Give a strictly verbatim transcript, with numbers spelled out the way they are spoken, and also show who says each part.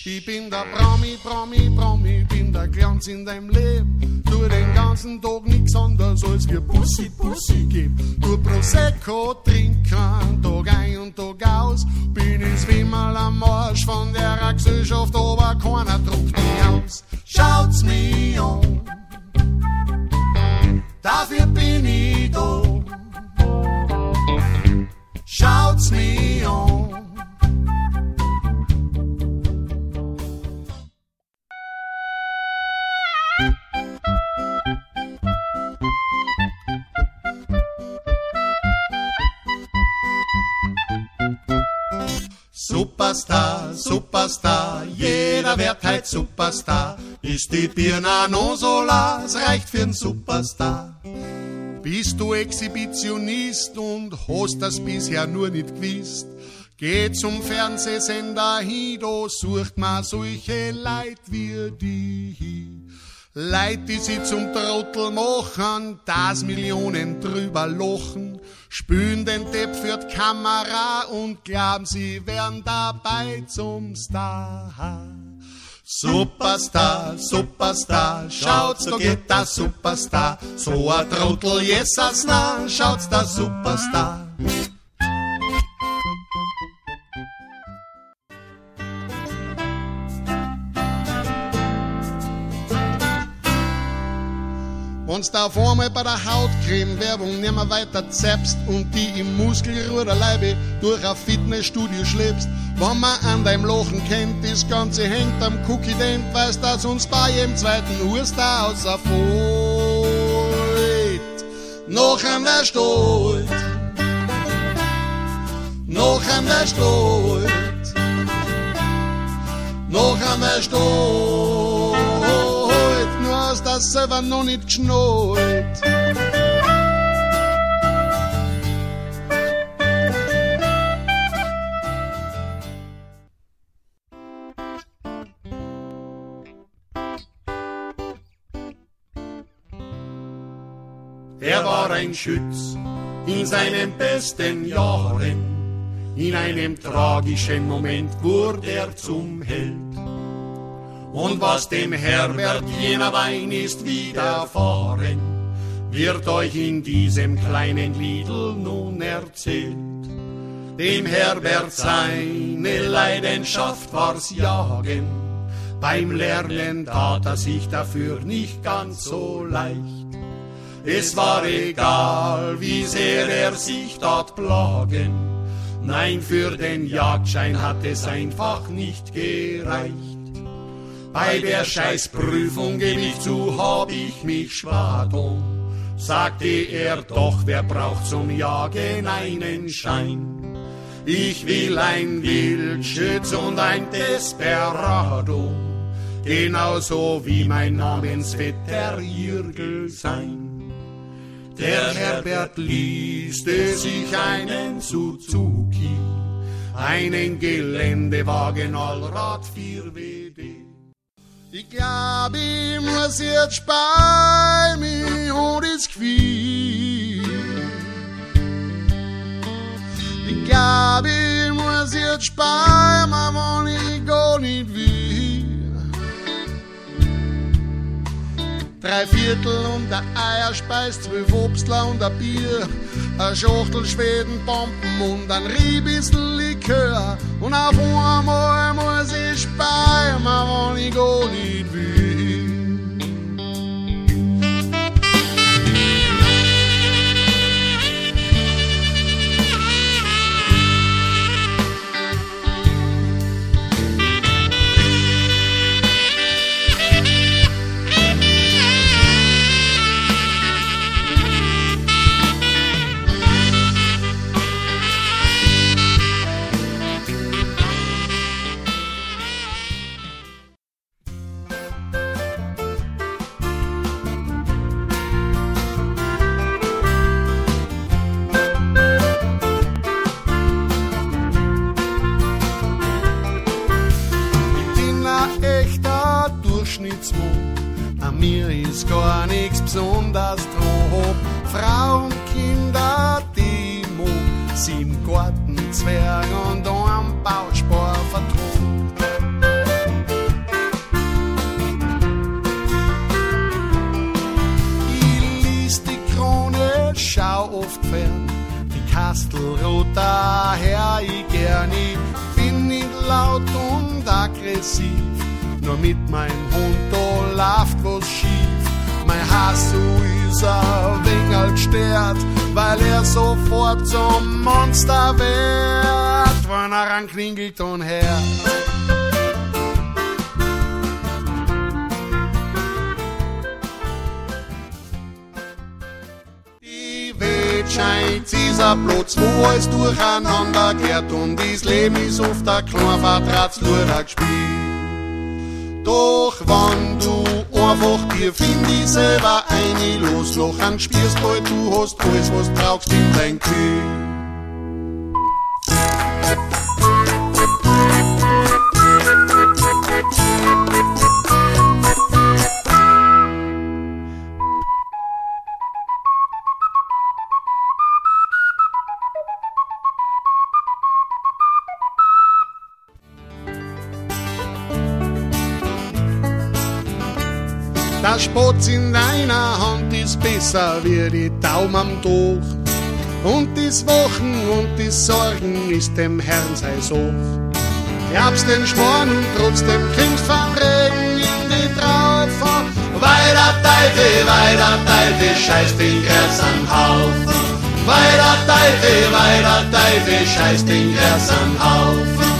Speaker 1: Ich bin der Promi, Promi, Promi, bin der Glanz in deinem Leben. Tu den ganzen Tag nix anderes als wir Pussy, Pussy geben. Tu Prosecco trinken, Tag ein und Tag aus. Bin ins Wimmel am Arsch von der Gesellschaft, aber keiner druckt mich aus. Schaut's mich an, dafür bin ich da. Schaut's mich an. Superstar, Superstar, jeder wird heut Superstar. Ist die Birne noch so la, es reicht für einen Superstar. Bist du Exhibitionist und hast das bisher nur nicht gewusst? Geh zum Fernsehsender hin, da sucht man solche Leid wie die. Leid, die sie zum Trottel machen, das Millionen drüber lochen, spülen den Depp für die Kamera und glauben, sie wären dabei zum Star. Superstar, Superstar, schaut's, da geht der Superstar. So ein Trottel, Jesus, na, schaut's, der Superstar. Wenn's da auf einmal bei der Hautcreme-Werbung nimmer weiter zappst und die im Muskelruderleibe durch ein Fitnessstudio schleppst, wenn man an deinem Lochen kennt, das Ganze hängt am Cookie-Dent, weißt, dass uns bei jedem zweiten Hurster außerfällt. Noch an der Stolz, noch an der Stolz, noch an der Stolz. Hast das selber noch nicht geschnallt. Er war ein Schütz in seinen besten Jahren. In einem tragischen Moment wurde er zum Held. Und was dem Herbert jener Wein ist widerfahren, wird euch in diesem kleinen Liedl nun erzählt. Dem Herbert seine Leidenschaft war's Jagen, beim Lernen tat er sich dafür nicht ganz so leicht. Es war egal, wie sehr er sich dort plagen, nein, für den Jagdschein hat es einfach nicht gereicht. Bei der Scheißprüfung, geb ich zu, hab ich mich schwadon, sagte er, doch wer braucht zum Jagen einen Schein? Ich will ein Wildschütz und ein Desperado, genauso wie mein Namensvetter Jürgel sein. Der Herbert lieste sich einen Suzuki, einen Geländewagen Allrad vier W D. Ich glaub, ich muss jetzt bei mir und es Gefühl. Ich glaub, ich muss jetzt bei mir, wenn ich gar nicht will. Drei Viertel und ein Eierspeis, zwölf Obstler und ein Bier, ein Schachtel Schwedenbomben und ein Riebissel Likör. Und auf einmal muss ich bei mir, wenn ich gar nicht will. An mir ist gar nichts besonders dran. Frauen, Kinder, die ich mag, sieben Gartenzwerge und ein Bauspar vertrunken. du roter Herr, ich gern, ich bin nicht laut und aggressiv, nur mit meinem Hund da läuft was schief. Mein Hass ist ein wenig gestört, weil er sofort zum Monster wird, wenn er anklingelt und hört. Die Welt scheint, ist ein Platz, wo alles durcheinander geht und das Leben ist oft ein kleiner Vertragsluder gespielt. Doch wenn du einfach dir find ich selber eine loslachen, spürst bald, du hast alles, was du brauchst in dein Gefühl. Der Spatz in deiner Hand ist besser wie die Daumen am Tuch. Und das Wochen und das Sorgen ist dem Herrn sei Such. Glaubst den Schmarrn, trotzdem kriegst vom Regen in die Traufe. Weil der Teufel, weil der Teufel scheißt den Gras am Haufen. Weil der Teufel, weil der Teufel scheißt den Gras am Haufen.